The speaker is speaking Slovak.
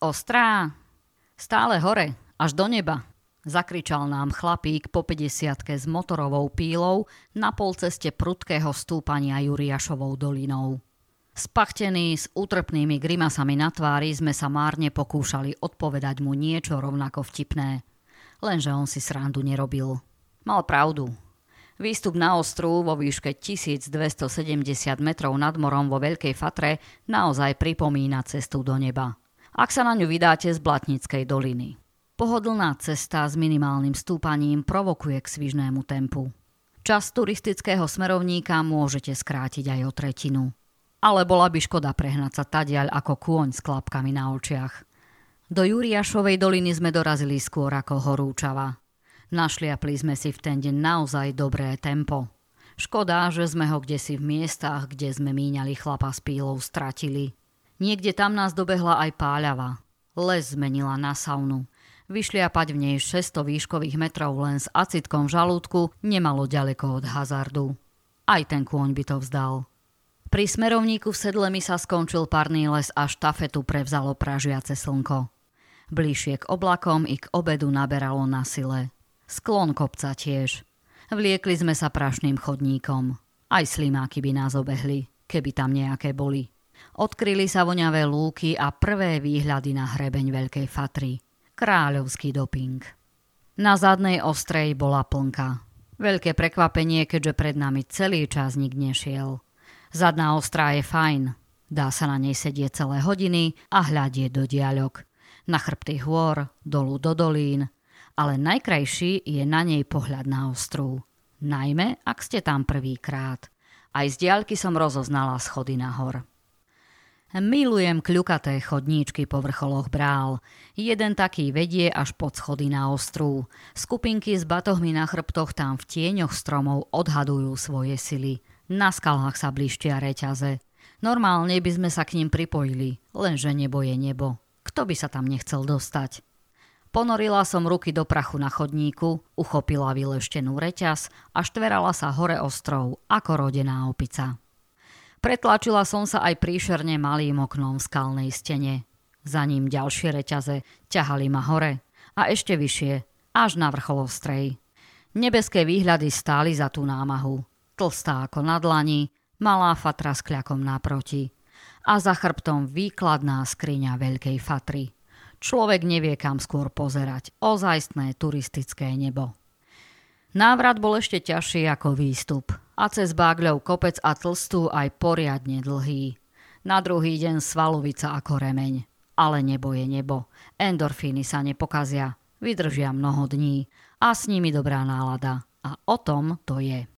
Ostrá? Stále hore, až do neba, zakričal nám chlapík po 50-ke s motorovou pílou na polceste prudkého stúpania Juriašovou dolinou. Spachtení s útrpnými grimasami na tvári sme sa márne pokúšali odpovedať mu niečo rovnako vtipné. Lenže on si srandu nerobil. Mal pravdu. Výstup na ostrú vo výške 1270 metrov nad morom vo Veľkej Fatre naozaj pripomína cestu do neba, ak sa na ňu vydáte z Blatnickej doliny. Pohodlná cesta s minimálnym stúpaním provokuje k svižnému tempu. Čas turistického smerovníka môžete skrátiť aj o tretinu. Ale bola by škoda prehnať sa tadiaľ ako kôň s klapkami na očiach. Do Juriašovej doliny sme dorazili skôr ako horúčava. Našliapli sme si v ten deň naozaj dobré tempo. Škoda, že sme ho kdesi v miestach, kde sme míňali chlapa s pílou, stratili. Niekde tam nás dobehla aj páľava. Les zmenila na saunu. Vyšliapať v nej 600 výškových metrov len s acitkom v žalúdku nemalo ďaleko od hazardu. Aj ten kôň by to vzdal. Pri smerovníku v Sedlemi sa skončil parný les a štafetu prevzalo pražiace slnko. Bližšie k oblakom i k obedu naberalo na sile. Sklon kopca tiež. Vliekli sme sa prašným chodníkom. Aj slimáky by nás obehli, keby tam nejaké boli. Odkryli sa voňavé lúky a prvé výhľady na hrebeň Veľkej Fatry. Kráľovský doping. Na zadnej ostrej bola plnka. Veľké prekvapenie, keďže pred nami celý čas nik nešiel. Zadná ostrá je fajn. Dá sa na nej sedieť celé hodiny a hľadieť do diaľok. Na chrbty hôr, dolu do dolín. Ale najkrajší je na nej pohľad na ostrú. Najmä, ak ste tam prvýkrát. Aj z diaľky som rozoznala schody nahor. Milujem kľukaté chodníčky po vrcholoch brál. Jeden taký vedie až pod schody na ostrú. Skupinky s batohmi na chrbtoch tam v tieňoch stromov odhadujú svoje sily. Na skalách sa blištia reťaze. Normálne by sme sa k ním pripojili, lenže nebo je nebo. Kto by sa tam nechcel dostať? Ponorila som ruky do prachu na chodníku, uchopila vyleštenú reťaz a štverala sa hore ostrov ako rodená opica. Pretlačila som sa aj príšerne malým oknom v skalnej stene. Za ním ďalšie reťaze ťahali ma hore a ešte vyššie, až na vrchol ostrej. Nebeské výhľady stáli za tú námahu. Tlstá ako na dlani, malá Fatra s kľakom naproti. A za chrbtom výkladná skriňa Veľkej Fatry. Človek nevie, kam skôr pozerať. Ozajstné turistické nebo. Návrat bol ešte ťažší ako výstup. A cez Bágľov kopec a tlstú aj poriadne dlhý. Na druhý deň svalovica ako remeň. Ale nebo je nebo. Endorfíny sa nepokazia. Vydržia mnoho dní. A s nimi dobrá nálada. A o tom to je.